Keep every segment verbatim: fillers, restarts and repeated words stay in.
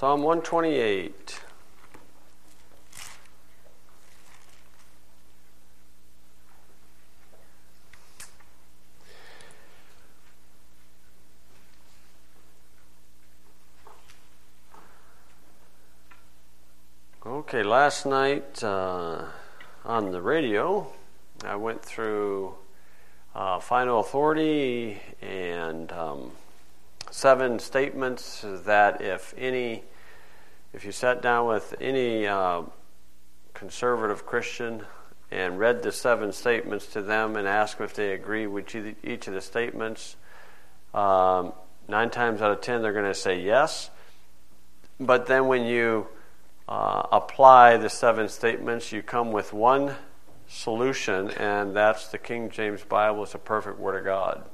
Psalm one twenty-eight. Okay, last night uh, on the radio, I went through uh, final authority and um, seven statements that if any, if you sat down with any uh, conservative Christian and read the seven statements to them and asked them if they agree with each of the statements, um, nine times out of ten they're going to say yes. But then when you Uh, apply the seven statements, you come with one solution, and that's the King James Bible is a perfect Word of God.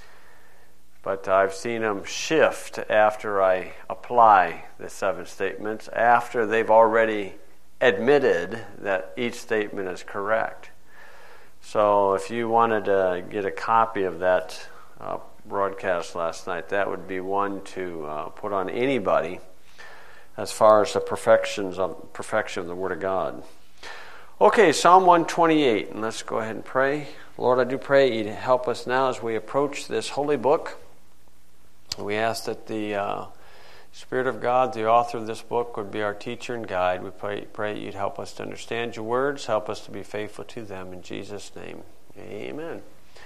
But I've seen them shift after I apply the seven statements, after they've already admitted that each statement is correct. So if you wanted to get a copy of that uh, broadcast last night, that would be one to uh, put on anybody as far as the perfections of perfection of the Word of God. Okay, Psalm one twenty-eight, and let's go ahead and pray. Lord, I do pray you to help us now as we approach this holy book. We ask that the uh, Spirit of God, the author of this book, would be our teacher and guide. We pray, pray you'd help us to understand your words, help us to be faithful to them. In Jesus' name, amen.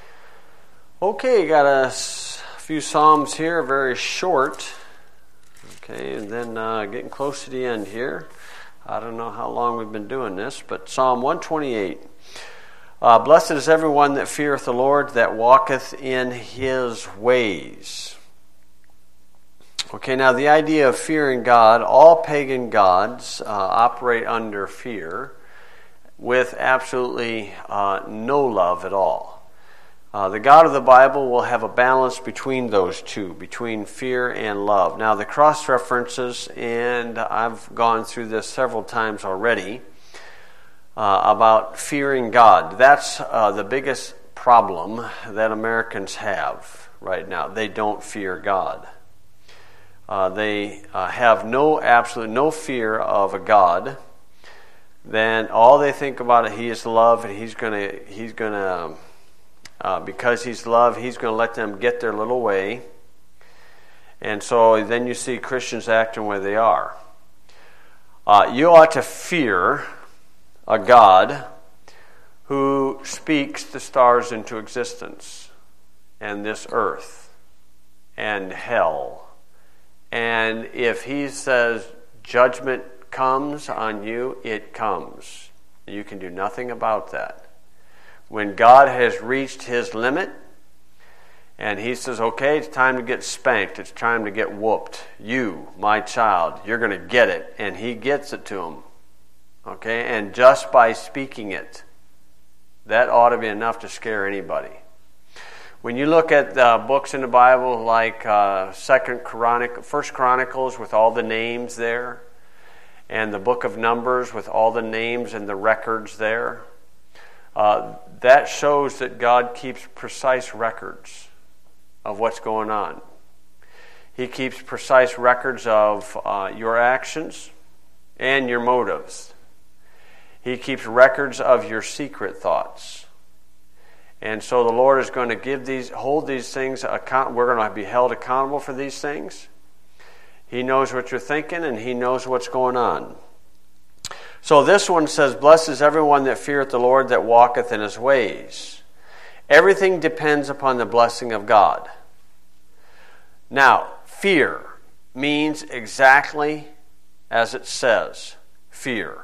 Okay, got a few Psalms here, very short. Okay, and then uh, getting close to the end here. I don't know how long we've been doing this, but Psalm one twenty-eight. Uh, Blessed is everyone that feareth the Lord, that walketh in his ways. Okay, now the idea of fearing God, all pagan gods uh, operate under fear with absolutely uh, no love at all. Uh, the God of the Bible will have a balance between those two, between fear and love. Now, the cross-references, and I've gone through this several times already, uh, about fearing God. That's uh, the biggest problem that Americans have right now. They don't fear God. Uh, they uh, have no, absolute no fear of a God. Then all they think about it, He is love, and He's going to, He's going to, Uh, because He's love, He's going to let them get their little way. And so then you see Christians acting where they are. Uh, you ought to fear a God who speaks the stars into existence, and this earth, and hell. And if He says judgment comes on you, it comes. You can do nothing about that. When God has reached His limit and He says, okay, it's time to get spanked, it's time to get whooped. You, my child, you're going to get it. And He gets it to him. Okay, and just by speaking it, that ought to be enough to scare anybody. When you look at uh, books in the Bible like uh, Second Chronic, First Chronicles with all the names there, and the book of Numbers with all the names and the records there, Uh, that shows that God keeps precise records of what's going on. He keeps precise records of uh, your actions and your motives. He keeps records of your secret thoughts. And so the Lord is going to give these, hold these things account. We're going to be held accountable for these things. He knows what you're thinking, and He knows what's going on. So this one says, Blessed is everyone that feareth the Lord, that walketh in His ways. Everything depends upon the blessing of God. Now, fear means exactly as it says, fear.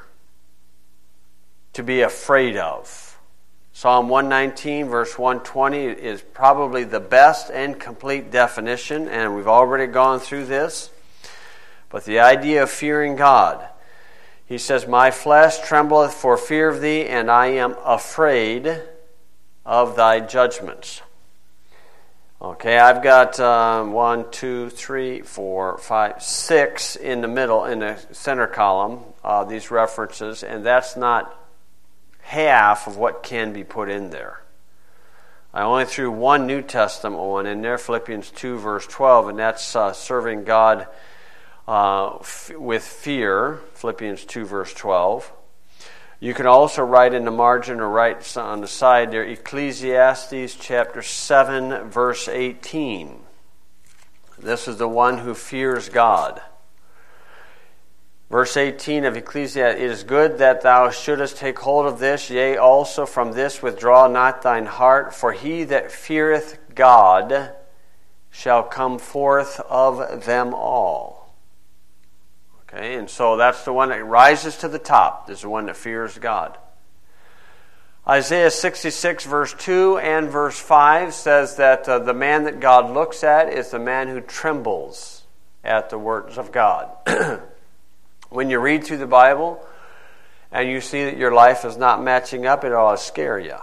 To be afraid of. Psalm one nineteen, verse one twenty is probably the best and complete definition, and we've already gone through this. But the idea of fearing God, He says, My flesh trembleth for fear of thee, and I am afraid of thy judgments. Okay, I've got um, one, two, three, four, five, six in the middle, in the center column, uh, these references, and that's not half of what can be put in there. I only threw one New Testament one in there, Philippians two, verse twelve, and that's uh, serving God uh, f- with fear, Philippians two, verse twelve. You can also write in the margin or write on the side there, Ecclesiastes chapter seven, verse eighteen. This is the one who fears God. Verse eighteen of Ecclesiastes, it is good that thou shouldest take hold of this, yea, also from this withdraw not thine heart, for he that feareth God shall come forth of them all. Okay, and so that's the one that rises to the top. This is the one that fears God. Isaiah sixty-six, verse two and verse five says that uh, the man that God looks at is the man who trembles at the words of God. When you read through the Bible and you see that your life is not matching up, it ought to scare you.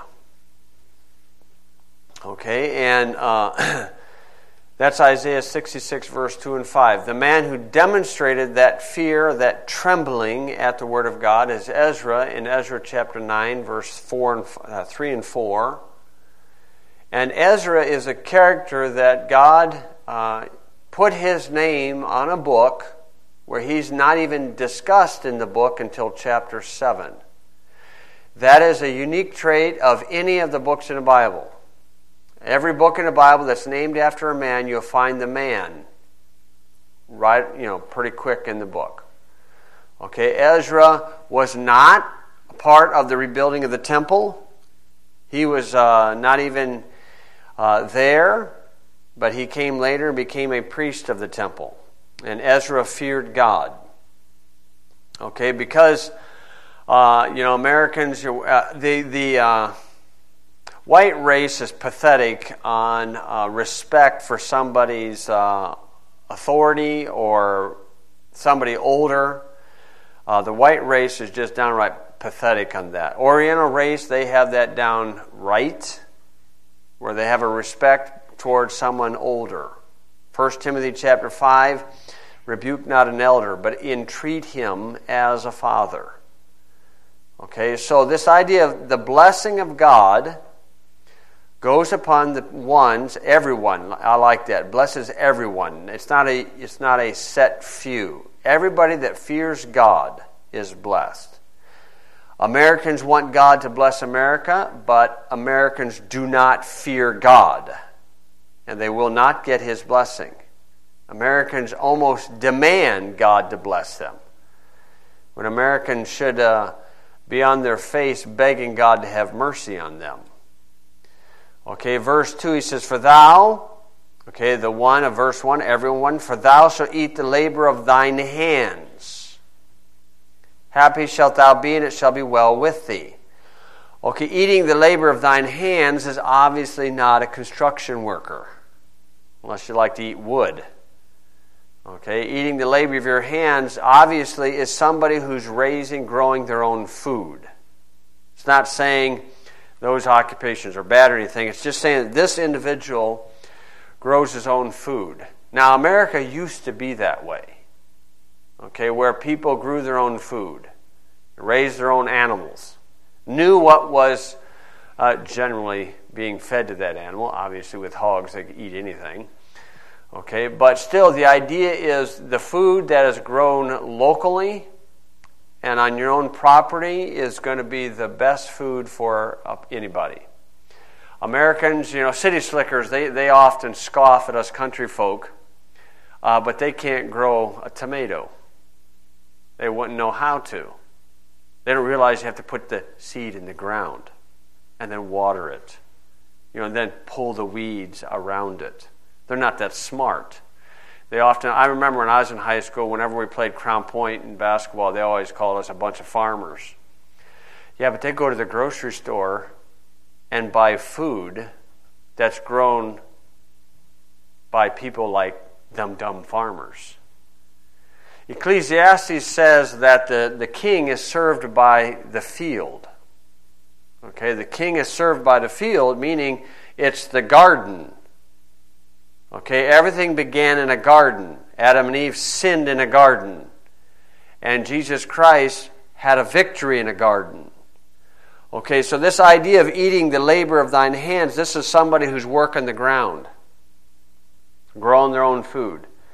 Okay, and uh, that's Isaiah sixty-six, verse two and five. The man who demonstrated that fear, that trembling at the word of God is Ezra in Ezra chapter nine, verse four and uh, three and four. And Ezra is a character that God uh, put his name on a book where he's not even discussed in the book until chapter seven. That is a unique trait of any of the books in the Bible. Every book in the Bible that's named after a man, you'll find the man right, you know, pretty quick in the book. Okay, Ezra was not a part of the rebuilding of the temple. He was uh, not even uh, there, but he came later and became a priest of the temple. And Ezra feared God. Okay, because uh, you know Americans, uh, the the uh, white race is pathetic on uh, respect for somebody's uh, authority or somebody older. Uh, the white race is just downright pathetic on that. Oriental race, they have that down right, where they have a respect towards someone older. First Timothy chapter five, rebuke not an elder, but entreat him as a father. Okay, so this idea of the blessing of God goes upon the ones, everyone. I like that. Blesses everyone. It's not a it's not a set few. Everybody that fears God is blessed. Americans want God to bless America, but Americans do not fear God, and they will not get his blessing. Americans almost demand God to bless them, when Americans should uh, be on their face begging God to have mercy on them. Okay, verse two, he says, for thou, okay, the one of verse one, everyone, for thou shalt eat the labor of thine hands. Happy shalt thou be, and it shall be well with thee. Okay, eating the labor of thine hands is obviously not a construction worker, unless you like to eat wood. Okay, eating the labor of your hands obviously is somebody who's raising, growing their own food. It's not saying those occupations are bad or anything. It's just saying that this individual grows his own food. Now, America used to be that way. Okay, where people grew their own food, raised their own animals, knew what was uh, generally being fed to that animal. Obviously, with hogs, they could eat anything. Okay, but still, the idea is the food that is grown locally and on your own property is going to be the best food for anybody. Americans, you know, city slickers, they, they often scoff at us country folk, uh, but they can't grow a tomato. They wouldn't know how to. They don't realize you have to put the seed in the ground and then water it, you know, and then pull the weeds around it. They're not that smart. They often, I remember when I was in high school, whenever we played Crown Point in basketball, they always called us a bunch of farmers. Yeah, but they go to the grocery store and buy food that's grown by people like them dumb farmers. Ecclesiastes says that the, the king is served by the field. Okay, the king is served by the field, meaning it's the garden. Okay, everything began in a garden. Adam and Eve sinned in a garden. And Jesus Christ had a victory in a garden. Okay, so this idea of eating the labor of thine hands, this is somebody who's working the ground, growing their own food.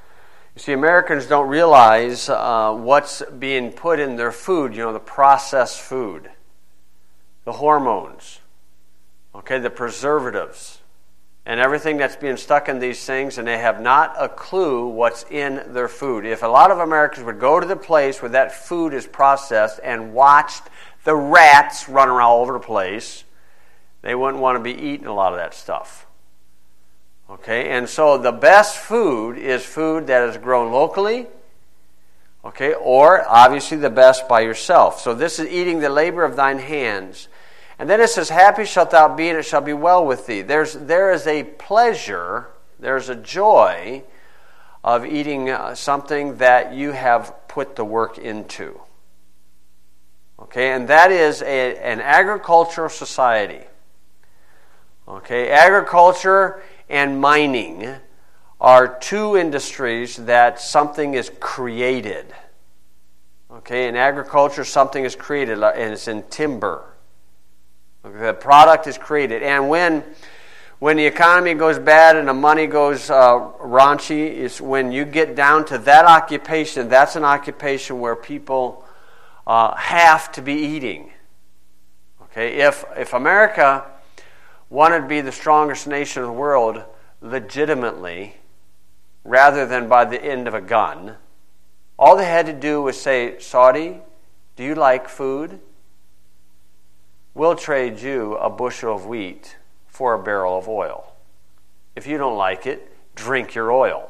You see, Americans don't realize uh, what's being put in their food, you know, the processed food, the hormones, okay, the preservatives, and everything that's being stuck in these things, and they have not a clue what's in their food. If a lot of Americans would go to the place where that food is processed and watched the rats run around all over the place, they wouldn't want to be eating a lot of that stuff. Okay, and so the best food is food that is grown locally, okay, or obviously the best by yourself. So this is eating the labor of thine hands. And then it says, happy shalt thou be, and it shall be well with thee. There's, there is a pleasure, there's a joy of eating uh, something that you have put the work into. Okay, and that is a, an agricultural society. Okay, agriculture and mining are two industries that something is created. Okay, in agriculture, something is created, and it's in timber. The product is created, and when when the economy goes bad and the money goes uh, raunchy, is when you get down to that occupation. That's an occupation where people uh, have to be eating. Okay, if if America wanted to be the strongest nation in the world legitimately, rather than by the end of a gun, all they had to do was say, Saudi, do you like food? We'll trade you a bushel of wheat for a barrel of oil. If you don't like it, drink your oil.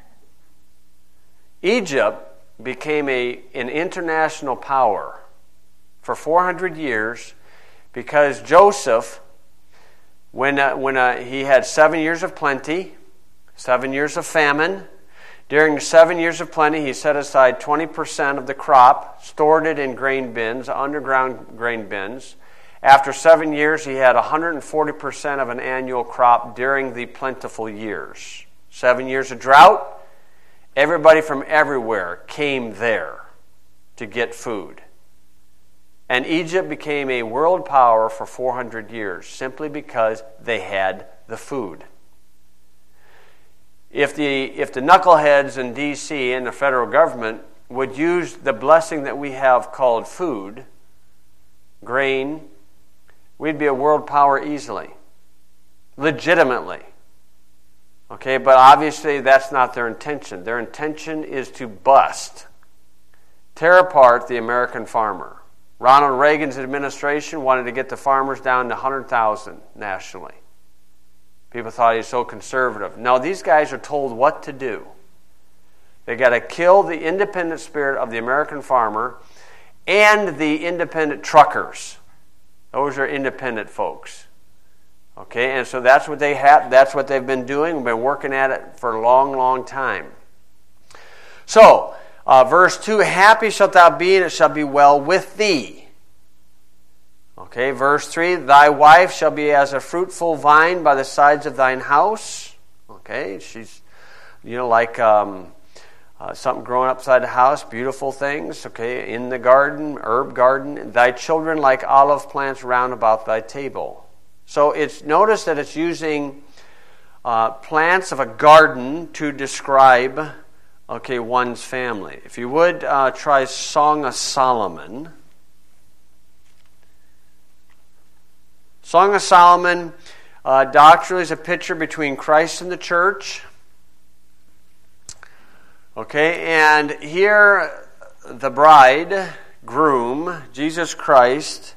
Egypt became a, an international power for four hundred years because Joseph, when, uh, when uh, he had seven years of plenty, seven years of famine, during the seven years of plenty, he set aside twenty percent of the crop, stored it in grain bins, underground grain bins. After seven years, he had one hundred forty percent of an annual crop during the plentiful years. Seven years of drought, everybody from everywhere came there to get food. And Egypt became a world power for four hundred years simply because they had the food. If the, if the knuckleheads in D C and the federal government would use the blessing that we have called food, grain, we'd be a world power easily, legitimately. Okay, but obviously that's not their intention. Their intention is to bust, tear apart the American farmer. Ronald Reagan's administration wanted to get the farmers down to one hundred thousand nationally. People thought he was so conservative. No, these guys are told what to do. They got to kill the independent spirit of the American farmer and the independent truckers. Those are independent folks. Okay, and so that's what they have. That's what they've been doing. We've been working at it for a long, long time. So, uh, verse two: happy shalt thou be, and it shall be well with thee. Okay, verse three: thy wife shall be as a fruitful vine by the sides of thine house. Okay, she's, you know, like um, uh, something growing upside the house, beautiful things. Okay, in the garden, herb garden. Thy children like olive plants round about thy table. So it's notice that it's using uh, plants of a garden to describe, okay, one's family. If you would uh, try Song of Solomon. Song of Solomon uh, doctrinally is a picture between Christ and the church. Okay, and here the bride, groom, Jesus Christ,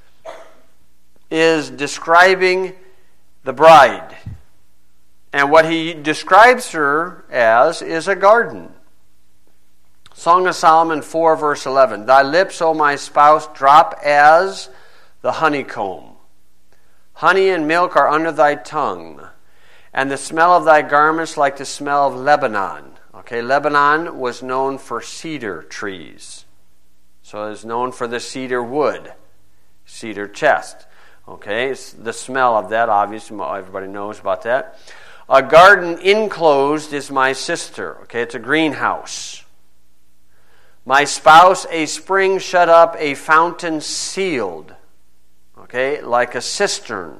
is describing the bride. And what he describes her as is a garden. Song of Solomon four, verse eleven. Thy lips, O my spouse, drop as the honeycomb. Honey and milk are under thy tongue, and the smell of thy garments like the smell of Lebanon. Okay, Lebanon was known for cedar trees. So it is known for the cedar wood, cedar chest. Okay, it's the smell of that, obviously, everybody knows about that. A garden enclosed is my sister. Okay, it's a greenhouse. My spouse, a spring shut up, a fountain sealed. Okay, like a cistern.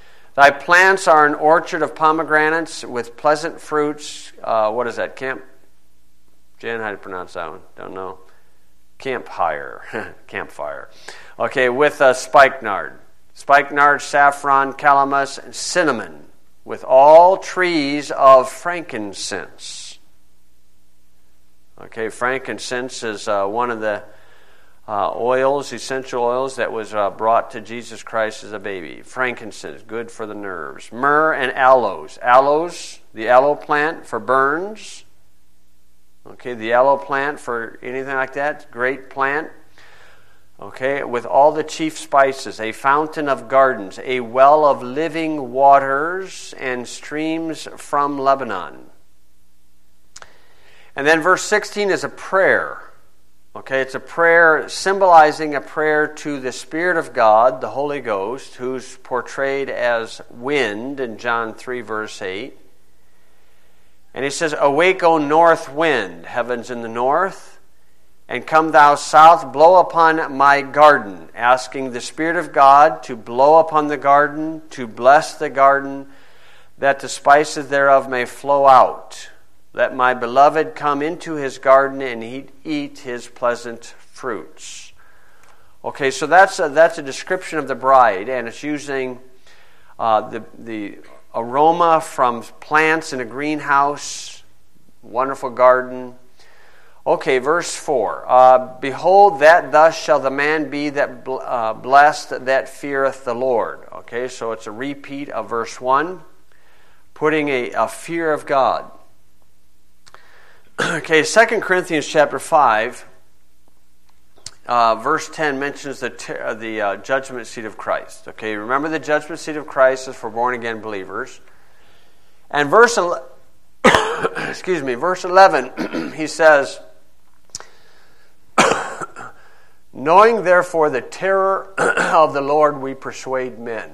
Thy plants are an orchard of pomegranates with pleasant fruits. Uh, what is that? Camp Jan, how do you pronounce that one? Don't know. Campfire. Campfire. Okay, with uh, spikenard. Spikenard, saffron, calamus, and cinnamon, with all trees of frankincense. Okay, frankincense is uh, one of the uh, oils, essential oils, that was uh, brought to Jesus Christ as a baby. Frankincense, good for the nerves. Myrrh and aloes. Aloes, the aloe plant for burns. Okay, the aloe plant for anything like that, great plant. Okay, with all the chief spices, a fountain of gardens, a well of living waters, and streams from Lebanon. And then verse sixteen is a prayer. Okay, it's a prayer symbolizing a prayer to the Spirit of God, the Holy Ghost, who's portrayed as wind in John three, verse eight. And he says, "Awake, O north wind, heavens in the north, and come thou south, blow upon my garden," asking the Spirit of God to blow upon the garden, to bless the garden, that the spices thereof may flow out. Let my beloved come into his garden and he eat his pleasant fruits. Okay, so that's a, that's a description of the bride, and it's using uh, the the aroma from plants in a greenhouse, wonderful garden. Okay, verse four. Uh, Behold, that thus shall the man be that uh, blessed that feareth the Lord. Okay, so it's a repeat of verse one, putting a, a fear of God. Okay, Second Corinthians chapter five, uh, verse ten mentions the ter- the uh, judgment seat of Christ. Okay, remember the judgment seat of Christ is for born-again believers. And verse, ele- excuse me, verse eleven, he says, "Knowing therefore the terror of the Lord, we persuade men."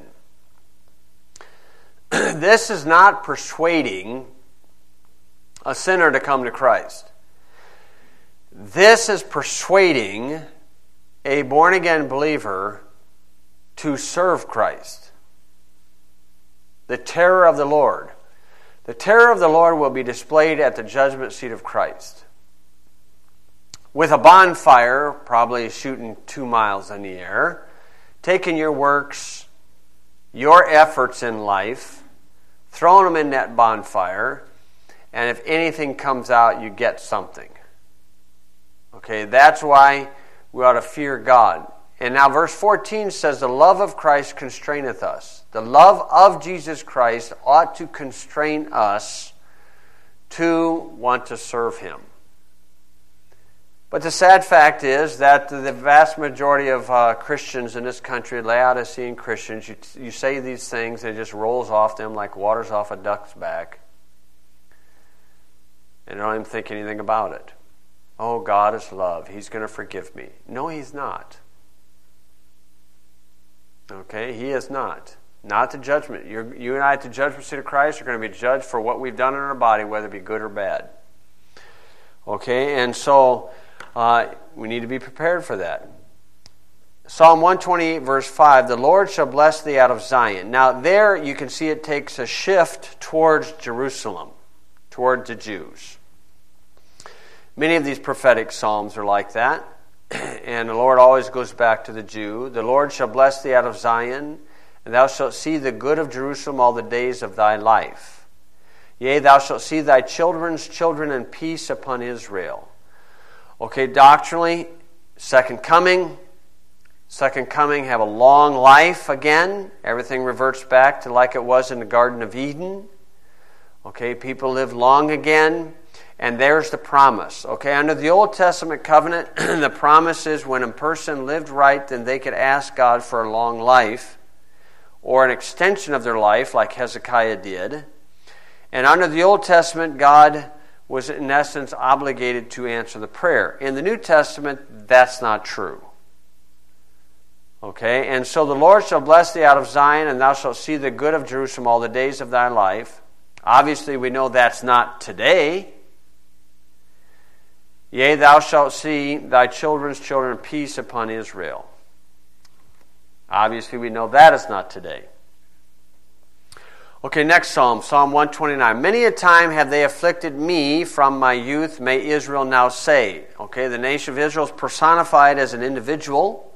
This is not persuading a sinner to come to Christ. This is persuading a born-again believer to serve Christ. The terror of the Lord. The terror of the Lord will be displayed at the judgment seat of Christ. With a bonfire, probably shooting two miles in the air, taking your works, your efforts in life, throwing them in that bonfire, and if anything comes out, you get something. Okay, that's why we ought to fear God. And now verse fourteen says, "The love of Christ constraineth us." The love of Jesus Christ ought to constrain us to want to serve Him. But the sad fact is that the vast majority of uh, Christians in this country, Laodicean Christians, you, you say these things, and it just rolls off them like water's off a duck's back. And I don't even think anything about it. Oh, God is love. He's going to forgive me. No, He's not. Okay, He is not. Not the judgment. You're, you and I at the judgment seat of Christ are going to be judged for what we've done in our body, whether it be good or bad. Okay, and so uh, we need to be prepared for that. Psalm one twenty-eight, verse five, "The Lord shall bless thee out of Zion." Now there you can see it takes a shift towards Jerusalem, towards the Jews. Many of these prophetic psalms are like that. And the Lord always goes back to the Jew. "The Lord shall bless thee out of Zion, and thou shalt see the good of Jerusalem all the days of thy life. Yea, thou shalt see thy children's children, and peace upon Israel." Okay, doctrinally, second coming. Second coming, have a long life again. Everything reverts back to like it was in the Garden of Eden. Okay, people live long again. And there's the promise. Okay, under the Old Testament covenant, the promise is when a person lived right, then they could ask God for a long life or an extension of their life like Hezekiah did. And under the Old Testament, God was in essence obligated to answer the prayer. In the New Testament, that's not true. Okay, and so the Lord shall bless thee out of Zion, and thou shalt see the good of Jerusalem all the days of thy life. Obviously, we know that's not today. "Yea, thou shalt see thy children's children, peace upon Israel." Obviously, we know that is not today. Okay, next psalm, Psalm one twenty-nine. Many a time have they afflicted me from my youth, may Israel now say. Okay, the nation of Israel is personified as an individual.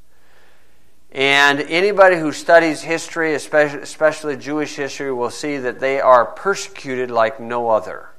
And anybody who studies history, especially, especially Jewish history, will see that they are persecuted like no other.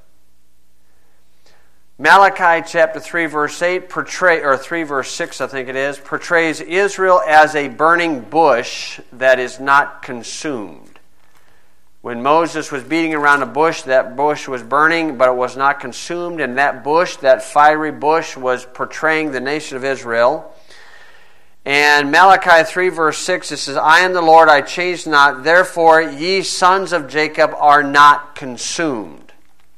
Malachi chapter three verse eight, portray, or three verse six I think it is, portrays Israel as a burning bush that is not consumed. When Moses was beating around a bush, that bush was burning, but it was not consumed. And that bush, that fiery bush, was portraying the nation of Israel. And Malachi three verse six, it says, I am the Lord, I change not. Therefore, ye sons of Jacob are not consumed.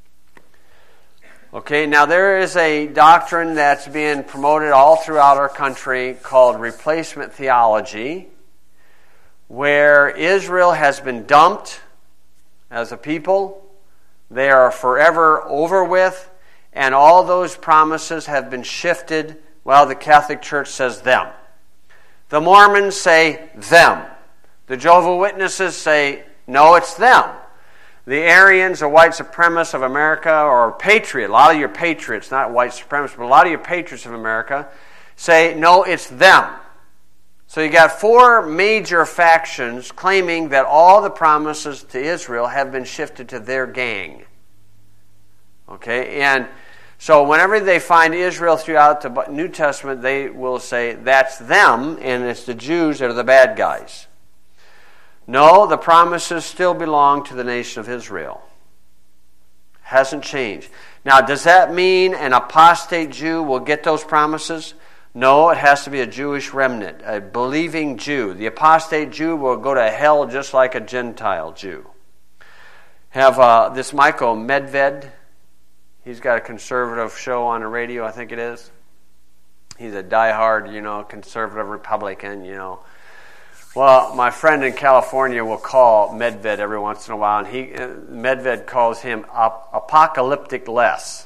Okay, now there is a doctrine that's being promoted all throughout our country called replacement theology, where Israel has been dumped as a people. They are forever over with, and all those promises have been shifted. Well, the Catholic Church says them. The Mormons say them. The Jehovah's Witnesses say, no, it's them. The Aryans or white supremacists of America, or patriot, a lot of your patriots, not white supremacists, but a lot of your patriots of America say, no, it's them. So you got four major factions claiming that all the promises to Israel have been shifted to their gang. Okay, and so whenever they find Israel throughout the New Testament, they will say that's them, and it's the Jews that are the bad guys. No, the promises still belong to the nation of Israel. Hasn't changed. Now, does that mean an apostate Jew will get those promises? No, it has to be a Jewish remnant, a believing Jew. The apostate Jew will go to hell just like a Gentile Jew. Have uh, this Michael Medved. He's got a conservative show on the radio, I think it is. He's a diehard, you know, conservative Republican, you know. Well, my friend in California will call Medved every once in a while, and he uh, Medved calls him ap- apocalyptic Les.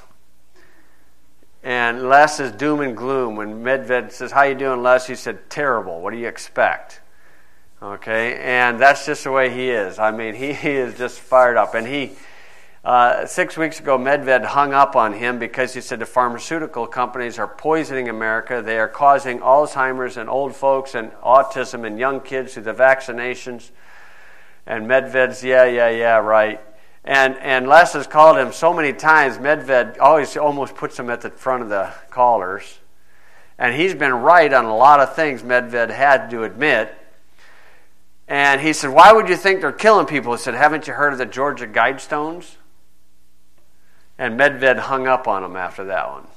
And Les is doom and gloom. When Medved says, how you doing, Les? He said, terrible. What do you expect? Okay, and that's just the way he is. I mean, he, he is just fired up. And he, uh, six weeks ago, Medved hung up on him because he said the pharmaceutical companies are poisoning America. They are causing Alzheimer's and old folks and autism and young kids through the vaccinations. And Medved's, yeah, yeah, yeah, right. And and Les has called him so many times, Medved always almost puts him at the front of the callers. And he's been right on a lot of things Medved had to admit. And he said, why would you think they're killing people? He said, haven't you heard of the Georgia Guidestones? And Medved hung up on him after that one.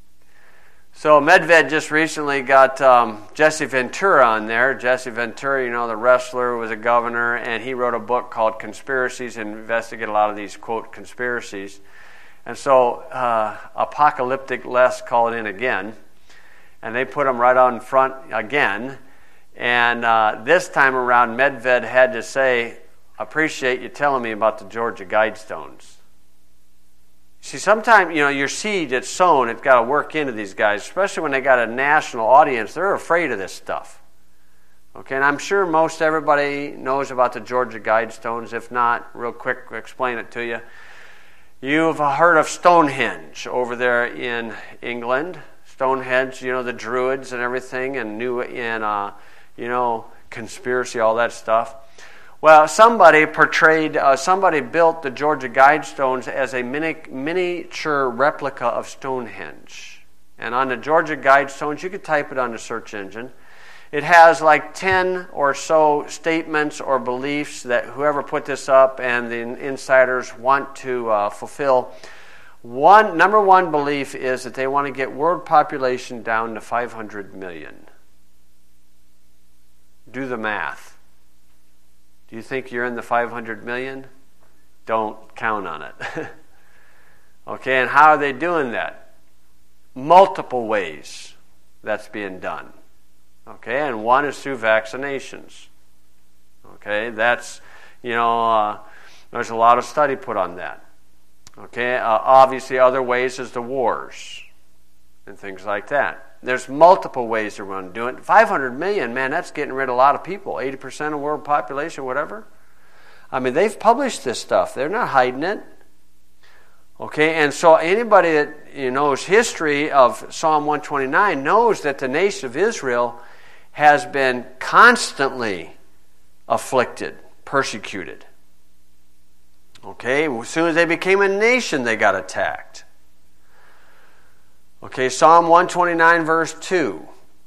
So Medved just recently got um, Jesse Ventura on there. Jesse Ventura, you know, the wrestler, was a governor, and he wrote a book called Conspiracies and investigated a lot of these, quote, conspiracies. And so uh, Apocalyptic Les called in again, and they put him right on front again. And uh, this time around, Medved had to say, appreciate you telling me about the Georgia Guidestones. See, sometimes, you know, your seed that's sown, it's got to work into these guys, especially when they got a national audience. They're afraid of this stuff. Okay, and I'm sure most everybody knows about the Georgia Guidestones. If not, real quick, explain it to you. You've heard of Stonehenge over there in England. Stonehenge, you know, the Druids and everything, and new in, uh, you know, conspiracy, all that stuff. Well, somebody portrayed, uh, somebody built the Georgia Guidestones as a mini, miniature replica of Stonehenge. And on the Georgia Guidestones, you could type it on the search engine. It has like ten or so statements or beliefs that whoever put this up and the insiders want to uh, fulfill. One number one belief is that they want to get world population down to five hundred million. Do the math. Do you think you're in the five hundred million? Don't count on it. Okay, and how are they doing that? Multiple ways that's being done. Okay, and one is through vaccinations. Okay, that's, you know, uh, there's a lot of study put on that. Okay, uh, obviously other ways is the wars and things like that. There's multiple ways they're going to do it. five hundred million, man, that's getting rid of a lot of people. eighty percent of world population, whatever. I mean, they've published this stuff. They're not hiding it. Okay, and so anybody that you know, knows history of Psalm one twenty-nine knows that the nation of Israel has been constantly afflicted, persecuted. Okay, as soon as they became a nation, they got attacked. Okay, Psalm one twenty-nine, verse two.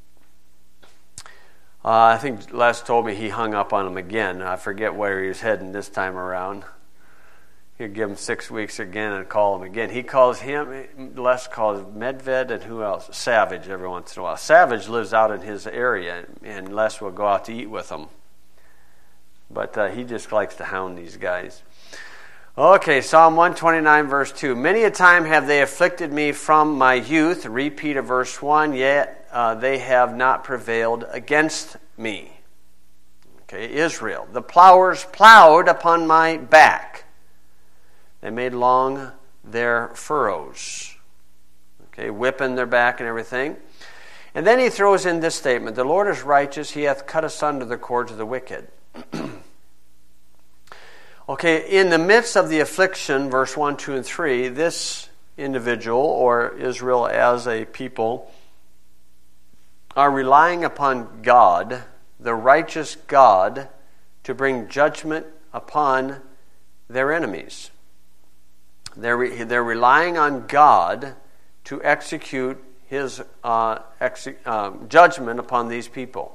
Uh, I think Les told me he hung up on him again. I forget where he was heading this time around. He'd give him six weeks again and call him again. He calls him, Les calls Medved, and who else? Savage every once in a while. Savage lives out in his area, and Les will go out to eat with him. But uh, he just likes to hound these guys. Okay, Psalm one twenty-nine, verse two. Many a time have they afflicted me from my youth. Repeat of verse one. Yet uh, they have not prevailed against me. Okay, Israel. The plowers plowed upon my back. They made long their furrows. Okay, whipping their back and everything. And then he throws in this statement. The Lord is righteous. He hath cut asunder the cords of the wicked. Okay, in the midst of the affliction, verse one, two, and three, this individual, or Israel as a people, are relying upon God, the righteous God, to bring judgment upon their enemies. They're, re- they're relying on God to execute His uh, exe- uh, judgment upon these people.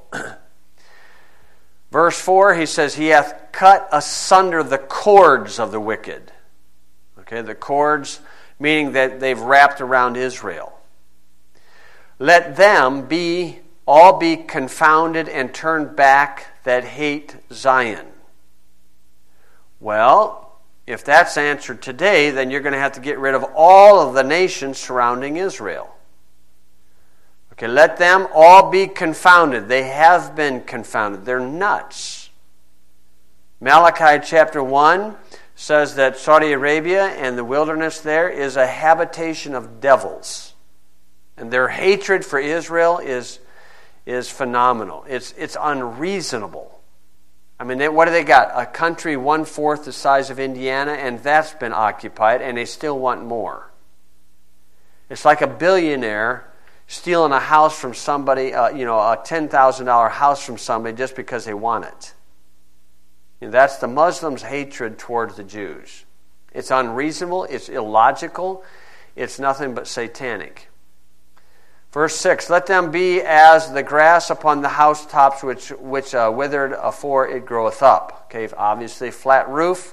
Verse four, he says, He hath cut asunder the cords of the wicked. Okay, the cords meaning that they've wrapped around Israel. Let them be all be confounded and turned back that hate Zion. Well, if that's answered today, then you're going to have to get rid of all of the nations surrounding Israel. Okay, let them all be confounded. They have been confounded. They're nuts. Malachi chapter one says that Saudi Arabia and the wilderness there is a habitation of devils. And their hatred for Israel is, is phenomenal. It's, it's unreasonable. I mean, they, what do they got? A country one-fourth the size of Indiana, and that's been occupied, and they still want more. It's like a billionaire stealing a house from somebody, uh, you know, a ten thousand dollars house from somebody just because they want it. You know, that's the Muslims' hatred towards the Jews. It's unreasonable, it's illogical, it's nothing but satanic. Verse six, let them be as the grass upon the housetops which, which uh, withered afore it groweth up. Okay, obviously flat roof.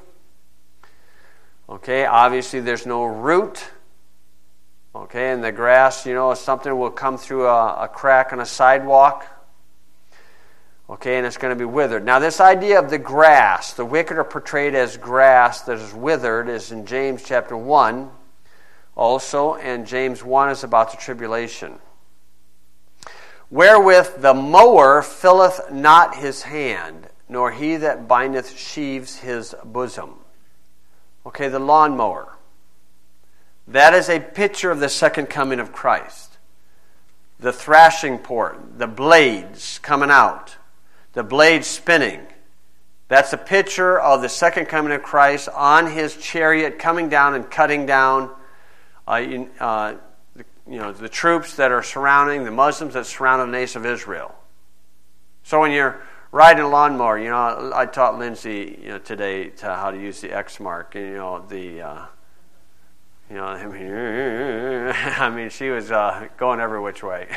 Okay, obviously there's no root. Okay, and the grass, you know, something will come through a, a crack on a sidewalk. Okay, and it's going to be withered. Now, this idea of the grass, the wicked are portrayed as grass that is withered, is in James chapter one also, and James one is about the tribulation. Wherewith the mower filleth not his hand, nor he that bindeth sheaves his bosom. Okay, the lawnmower. That is a picture of the second coming of Christ. The thrashing port, the blades coming out, the blades spinning. That's a picture of the second coming of Christ on his chariot coming down and cutting down uh, in, uh, the, you know, the troops that are surrounding, the Muslims that surround the nation of Israel. So when you're riding a lawnmower, you know, I taught Lindsay you know, today to how to use the X mark, and, you know, the... Uh, You know, I mean, I mean, she was uh, going every which way.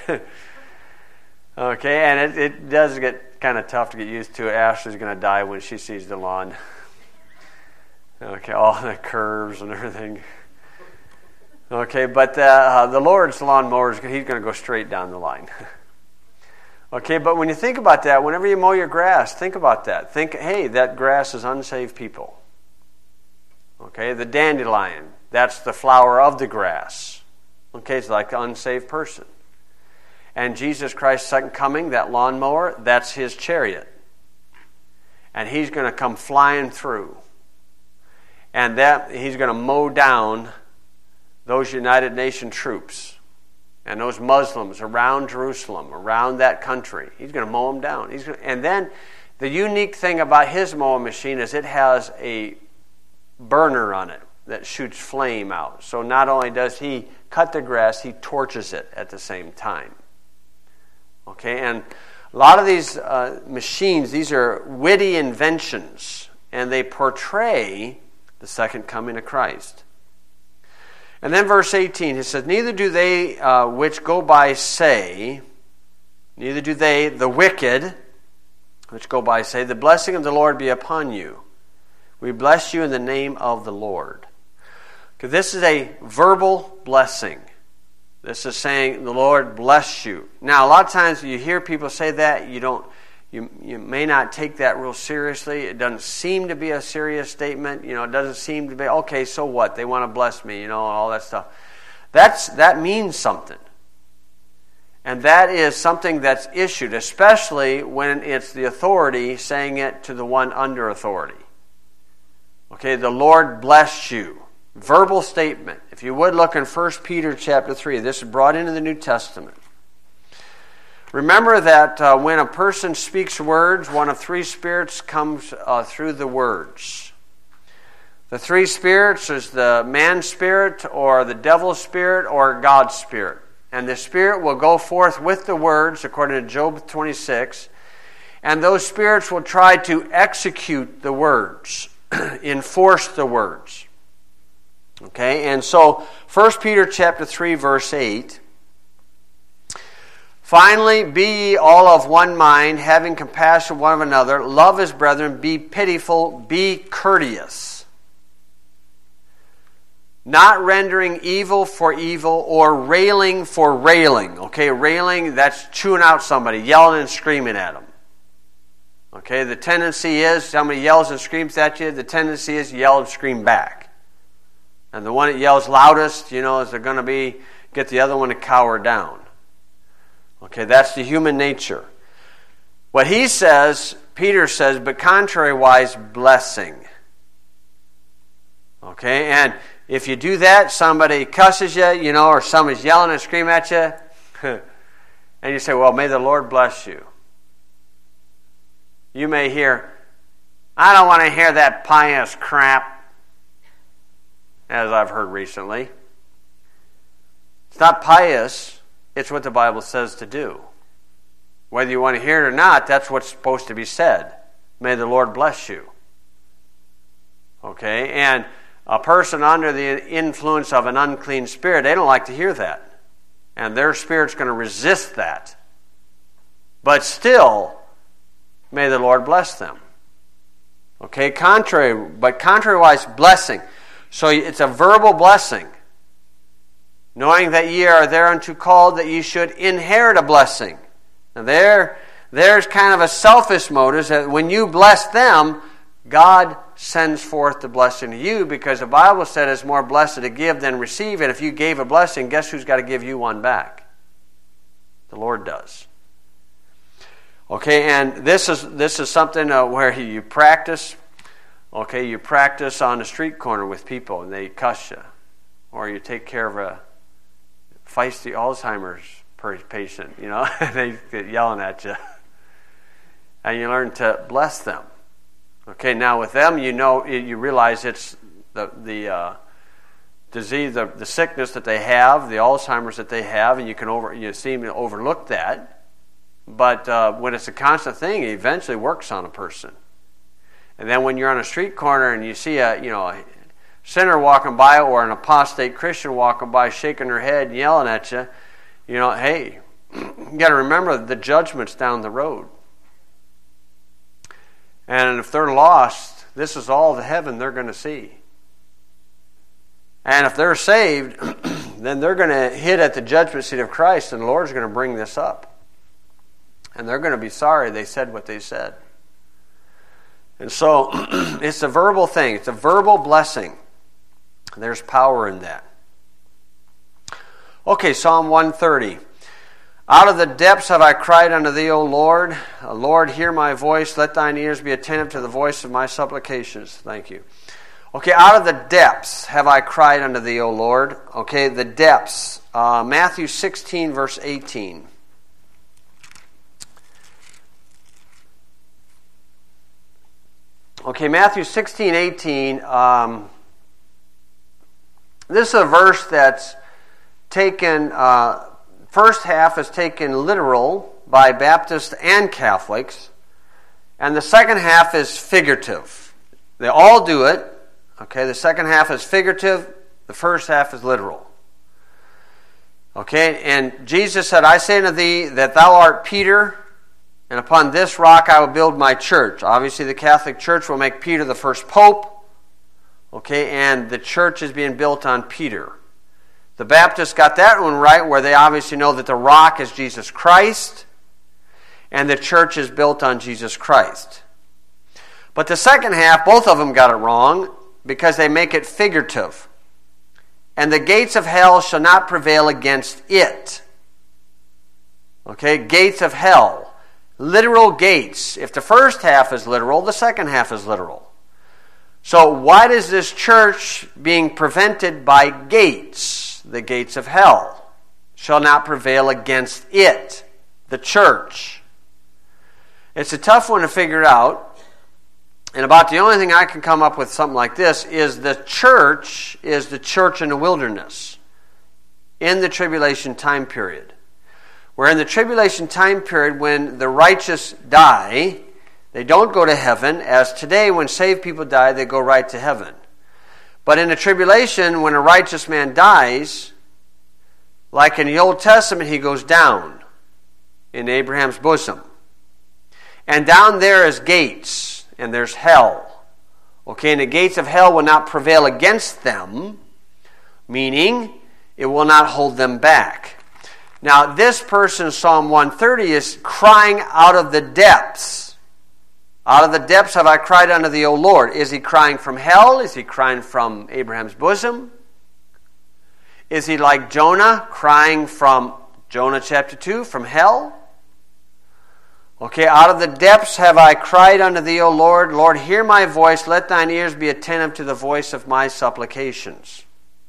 Okay, and it, it does get kind of tough to get used to. Ashley's going to die when she sees the lawn. Okay, all the curves and everything. Okay, but uh, uh, the Lord's lawnmower, He's going to go straight down the line. Okay, but when you think about that, whenever you mow your grass, think about that. Think, hey, that grass is unsaved people. Okay, the dandelion. That's the flower of the grass. Okay, it's like an unsaved person. And Jesus Christ's second coming, that lawnmower, that's his chariot. And he's going to come flying through. And that he's going to mow down those United Nations troops and those Muslims around Jerusalem, around that country. He's going to mow them down. He's going to, and then The unique thing about his mowing machine is it has a burner on it that shoots flame out. So not only does he cut the grass, he torches it at the same time. Okay, and a lot of these uh, machines, these are witty inventions, and they portray the second coming of Christ. And then verse eighteen, he says, neither do they uh, which go by say, neither do they, the wicked, which go by say, the blessing of the Lord be upon you. We bless you in the name of the Lord. Okay, this is a verbal blessing. This is saying the Lord bless you. Now, a lot of times you hear people say that, you don't, you you may not take that real seriously. It doesn't seem to be a serious statement. You know, it doesn't seem to be, okay, so what? They want to bless me, you know, all that stuff. That's that means something. And that is something that's issued, especially when it's the authority saying it to the one under authority. Okay, the Lord bless you. Verbal statement. If you would look in First Peter chapter three, this is brought into the New Testament. Remember that uh, when a person speaks words, one of three spirits comes uh, through the words. The three spirits is the man's spirit, or the devil's spirit, or God's spirit. And the spirit will go forth with the words, according to Job twenty-six, and those spirits will try to execute the words, enforce the words. Okay, and so First Peter chapter three, verse eight. Finally, be ye all of one mind, having compassion one of another, love as brethren, be pitiful, be courteous. Not rendering evil for evil or railing for railing. Okay, railing, that's chewing out somebody, yelling and screaming at them. Okay, the tendency is, somebody yells and screams at you, the tendency is yell and scream back. And the one that yells loudest, you know, is they're going to be, get the other one to cower down. Okay, that's the human nature. What he says, Peter says, but contrary-wise, blessing. Okay, and if you do that, somebody cusses you, you know, or somebody's yelling and screaming at you, and you say, well, may the Lord bless you. You may hear, I don't want to hear that pious crap, as I've heard recently. It's not pious, it's what the Bible says to do. Whether you want to hear it or not, that's what's supposed to be said. May the Lord bless you. Okay, and a person under the influence of an unclean spirit, they don't like to hear that. And their spirit's going to resist that. But still, may the Lord bless them. Okay, contrary, but contrary-wise, blessing. So it's a verbal blessing. Knowing that ye are thereunto called, that ye should inherit a blessing. Now there, there's kind of a selfish motive that when you bless them, God sends forth the blessing to you, because the Bible said it's more blessed to give than receive. And if you gave a blessing, guess who's got to give you one back? The Lord does. Okay, and this is this is something uh, where you practice. Okay, you practice on the street corner with people and they cuss you. Or you take care of a feisty Alzheimer's patient, you know, they get yelling at you. And you learn to bless them. Okay, now with them, you know, you realize it's the the uh, disease, the, the sickness that they have, the Alzheimer's that they have, and you can over you seem to overlook that. But uh, when it's a constant thing, it eventually works on a person. And then when you're on a street corner and you see a you know a sinner walking by or an apostate Christian walking by, shaking their head and yelling at you, you know, hey, you got to remember the judgment's down the road. And if they're lost, this is all the heaven they're going to see. And if they're saved, then they're going to hit at the judgment seat of Christ, and the Lord's going to bring this up. And they're going to be sorry they said what they said. And so, it's a verbal thing. It's a verbal blessing. There's power in that. Okay, Psalm one thirty. Out of the depths have I cried unto thee, O Lord. Lord, hear my voice. Let thine ears be attentive to the voice of my supplications. Thank you. Okay, out of the depths have I cried unto thee, O Lord. Okay, the depths. Uh, Matthew sixteen, verse eighteen. Okay, Matthew sixteen eighteen. Um, this is a verse that's taken, uh, first half is taken literal by Baptists and Catholics, and the second half is figurative. They all do it. Okay, the second half is figurative, the first half is literal. Okay, and Jesus said, I say unto thee that thou art Peter, and upon this rock I will build my church. Obviously, the Catholic Church will make Peter the first pope. Okay, and the church is being built on Peter. The Baptists got that one right, where they obviously know that the rock is Jesus Christ, and the church is built on Jesus Christ. But the second half, both of them got it wrong, because they make it figurative. And the gates of hell shall not prevail against it. Okay, gates of hell. Literal gates. If the first half is literal, the second half is literal. So why is this church being prevented by gates? The gates of hell shall not prevail against it, the church. It's a tough one to figure out. And about the only thing I can come up with something like this is the church is the church in the wilderness in the tribulation time period. Where in the tribulation time period, when the righteous die, they don't go to heaven, as today when saved people die, they go right to heaven. But in the tribulation, when a righteous man dies, like in the Old Testament, he goes down in Abraham's bosom. And down there is gates. And there's hell. Okay, and the gates of hell will not prevail against them, meaning it will not hold them back. Now, this person, Psalm one thirty, is crying out of the depths. Out of the depths have I cried unto thee, O Lord. Is he crying from hell? Is he crying from Abraham's bosom? Is he like Jonah, crying from Jonah chapter two, from hell? Okay, out of the depths have I cried unto thee, O Lord. Lord, hear my voice. Let thine ears be attentive to the voice of my supplications.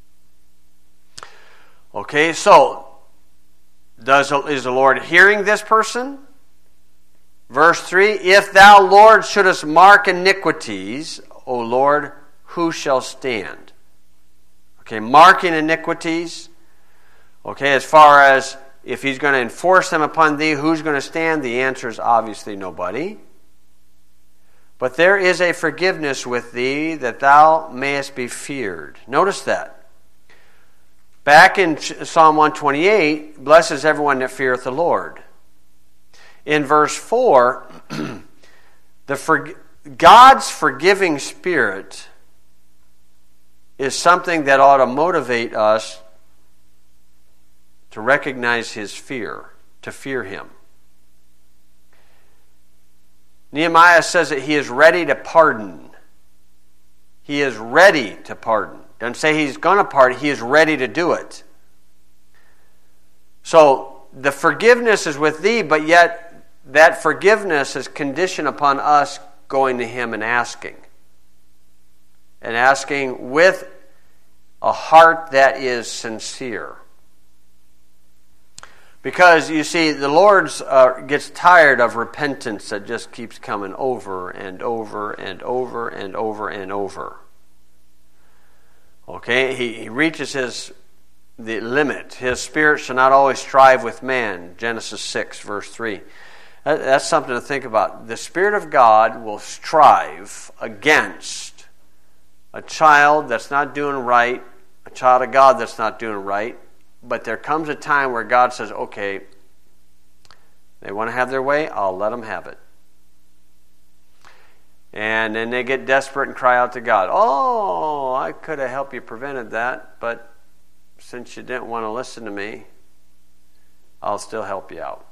Okay, so does is the Lord hearing this person? Verse three, if thou, Lord, shouldest mark iniquities, O Lord, who shall stand? Okay, marking iniquities. Okay, as far as if he's going to enforce them upon thee, who's going to stand? The answer is obviously nobody. But there is a forgiveness with thee that thou mayest be feared. Notice that. Back in Psalm one twenty-eight, blesses everyone that feareth the Lord. In verse four, the for, God's forgiving spirit is something that ought to motivate us to recognize his fear, to fear him. Nehemiah says that he is ready to pardon. He is ready to pardon. Doesn't say he's going to pardon, he is ready to do it. So the forgiveness is with thee, but yet that forgiveness is conditioned upon us going to him and asking. And asking with a heart that is sincere. Because, you see, the Lord uh, gets tired of repentance that just keeps coming over and over and over and over and over. Okay? He, he reaches his the limit. His spirit shall not always strive with man. Genesis six, verse three. That, that's something to think about. The Spirit of God will strive against a child that's not doing right, a child of God that's not doing right. But there comes a time where God says, okay, they want to have their way, I'll let them have it. And then they get desperate and cry out to God, oh, I could have helped you prevented that, but since you didn't want to listen to me, I'll still help you out.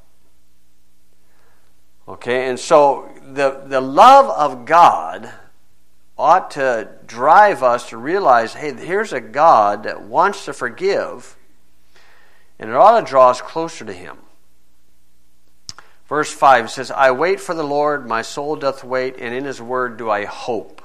Okay, and so the, the love of God ought to drive us to realize, hey, here's a God that wants to forgive, and it ought to draw us closer to him. Verse five says, I wait for the Lord, my soul doth wait, and in his word do I hope.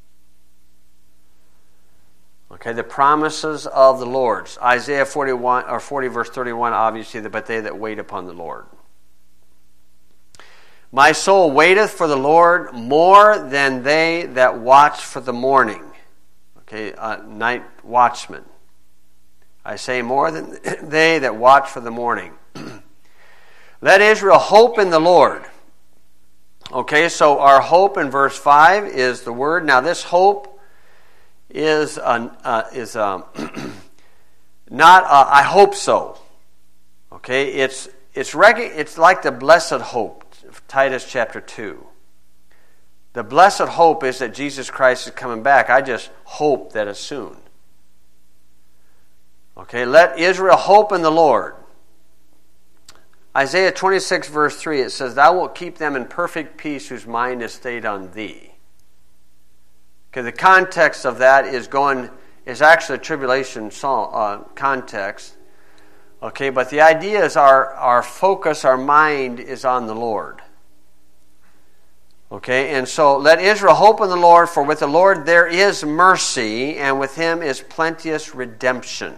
Okay, the promises of the Lord. Isaiah forty-one or forty verse thirty-one, obviously, but they that wait upon the Lord. My soul waiteth for the Lord more than they that watch for the morning. Okay, uh, night watchmen. I say more than they that watch for the morning. Let Israel hope in the Lord. Okay, so our hope in verse five is the word. Now this hope is uh, uh, is um, not uh, I hope so. Okay, it's it's rec- it's like the blessed hope, Titus chapter two. The blessed hope is that Jesus Christ is coming back. I just hope that it's soon. Okay, let Israel hope in the Lord. Isaiah twenty-six verse three, it says, Thou wilt keep them in perfect peace whose mind is stayed on Thee. Okay, the context of that is going is actually a tribulation song, uh, context. Okay, but the idea is our, our focus, our mind is on the Lord. Okay, and so let Israel hope in the Lord, for with the Lord there is mercy, and with Him is plenteous redemption.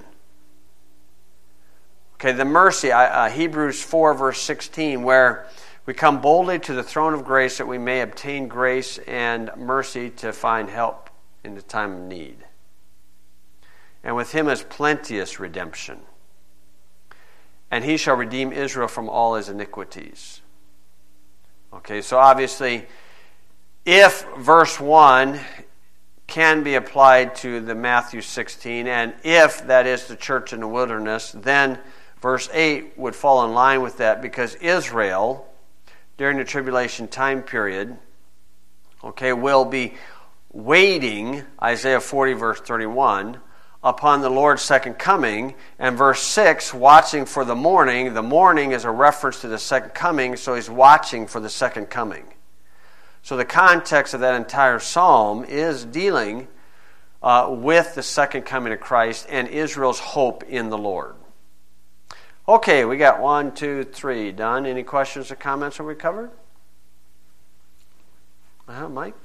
Okay, the mercy, uh, Hebrews four verse sixteen, where we come boldly to the throne of grace that we may obtain grace and mercy to find help in the time of need. And with Him is plenteous redemption. And He shall redeem Israel from all his iniquities. Okay, so obviously, if verse one can be applied to the Matthew sixteen, and if that is the church in the wilderness, then verse eight would fall in line with that, because Israel, during the tribulation time period, okay, will be waiting, Isaiah forty verse thirty-one, upon the Lord's second coming, and verse six, watching for the morning. The morning is a reference to the second coming, so he's watching for the second coming. So the context of that entire psalm is dealing uh, with the second coming of Christ and Israel's hope in the Lord. Okay, we got one, two, three done. Any questions or comments that we covered? Uh, Mike?